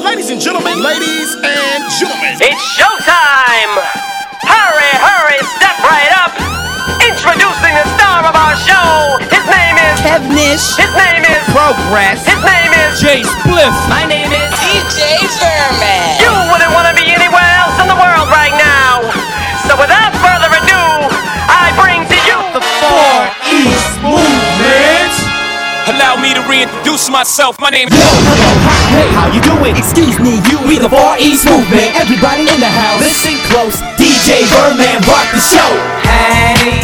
Ladies and gentlemen, it's showtime! Hurry, hurry, step right up! Introducing the star of our show! His name is Kevnish. His name is Progress. His name is Jay Spliff. My name is DJ Verman. You wouldn't want to be anywhere else in the world right now! So without further ado, I bring to you The Far East Movement. Allow me to reintroduce myself. My name is Hey, how you doing? Excuse me, we the Far East Movement. Everybody in the house, listen close. DJ Verman, rock the show. Hey,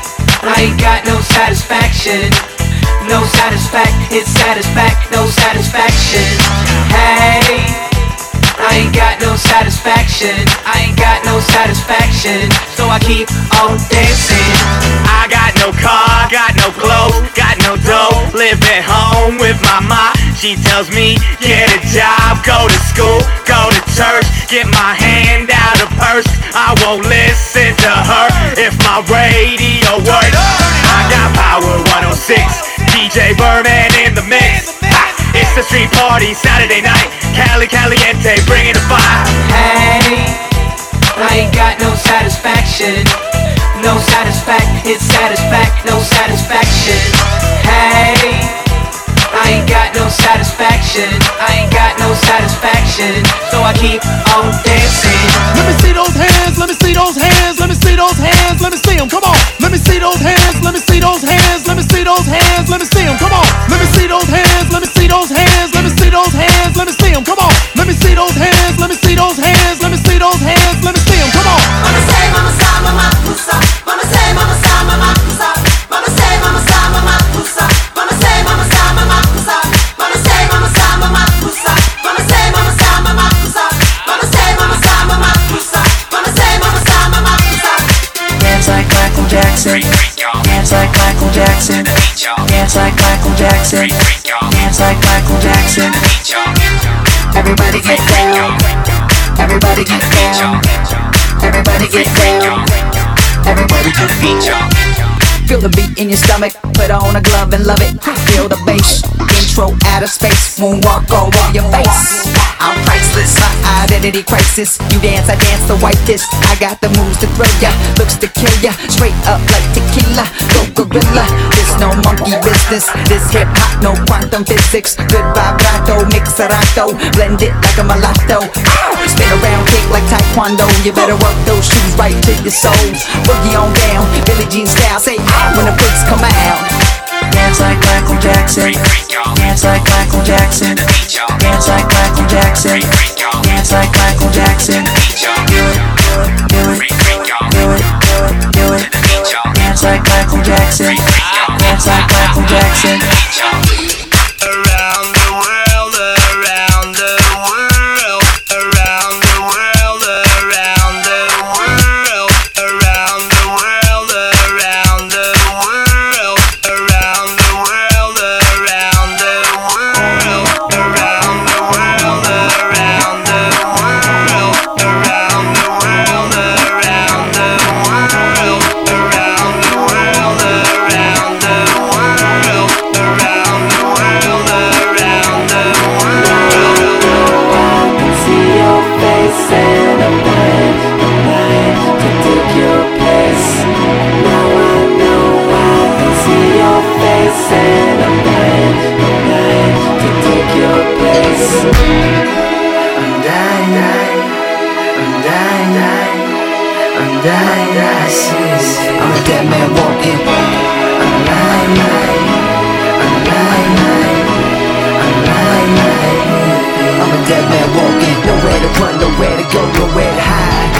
I ain't got no satisfaction. No it's no satisfaction. Hey, I ain't got no satisfaction. I ain't got no satisfaction. So I keep on dancing. I got no car, got no clothes, got no dough. Live at home with my mom. She tells me, get a job, go to school, go to church, get my hand out of purse. I won't listen to her if my radio works. I got Power 106, DJ Verman in the mix. It's the street party, Saturday night, Cali Caliente, bringing the fire. Hey, I ain't got no satisfaction. No it's no satisfaction. Hey, I ain't got no satisfaction. I ain't got no satisfaction. So I keep on dancing. let me see those hands, let me see those hands, let me see those hands, let me see them, come on. Let me see those hands, let me see those hands, let me see those hands, let me see them, come on. Let me see those hands, let me see those hands, let me see those hands, let me see them, come on. Let me see those hands, let me see those hands, let me see those hands, let me see them, come on. Mama say, mama sa, mama pusa. Mama say, mama sa, mama pusa. Mama say, mama sa, mama pusa. Mama say, mama sa, mama pusa. Mama say, mama sa, mama pusa. Mama say, mama sa, mama pusa. Mama say, mama sa, mama pusa. Mama say, mama sa, mama pusa. Dance like Michael Jackson. Dance like Michael Jackson. Dance like Michael Jackson. Dance like Michael Jackson. Everybody get down. Everybody get down. Everybody get down. Everybody get down. Feel the beat in your stomach, put on a glove and love it. Feel the bass, intro out of space, moonwalk all over your face. I'm priceless, my identity crisis. You dance, I dance the white disc. I got the moves to throw ya, looks to kill ya. Straight up like tequila, go gorilla. This no monkey business, this hip hop, no quantum physics. Good vibrato, mixerato, blend it like a mulatto. Spin around, kick like taekwondo. You better work those shoes right to your soul. Boogie on down, Billie Jean style. Say when the freaks come out. Dance like Michael Jackson. Dance like Michael Jackson. Dance like Michael Jackson. Dance like Michael Jackson. Do it, do it, do it, do it. Dance like Michael Jackson. Dance like Michael Jackson. Around the world, around the world, around the world, around the world, around the world, around the world, around the world, around the world, around the world, around the world, around the world, around the world, around the world, around the world, around the world, around the world. I can see your face and a plan to take your place. Now I know I can see your face and a plan to take your place. I'm dying, I'm dying, I'm dying. I'm a dead man walking. I'm lying, I'm lying, I'm lying. I'm a dead man walking. Nowhere to run, nowhere to go, nowhere to hide.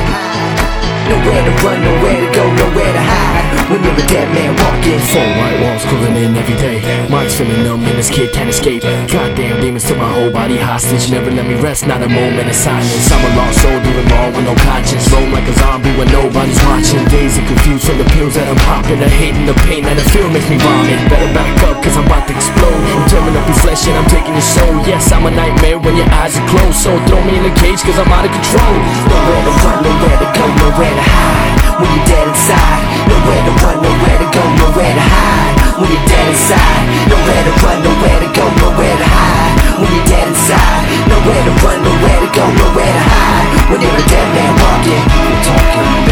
Nowhere to run, nowhere to go, nowhere to hide. When you're a dead man walking. Four white walls crawling in every day. Mind's feeling numb and this kid can't escape. Goddamn demons took my whole body hostage. Never let me rest, not a moment of silence. I'm a lost soul doing wrong with no conscience. Roam like a zombie when nobody's watching. Dazed and confused from the pills that I'm popping. The hate and the pain that I feel makes me vomit. Better back up cause I'm about to explode. I'm tearing up your flesh and I'm taking your soul. Yes, I'm a nightmare when your eyes are closed. So throw me in a cage cause I'm out of control. Nowhere to run, nowhere to go, nowhere to hide. When you're dead inside, nowhere to run, nowhere to go, nowhere to hide. When you're dead inside, nowhere to run, nowhere to go, nowhere to hide. When you're dead inside, nowhere Nowhere to run, nowhere to go, nowhere to hide. When you're a dead man walking, we're talking.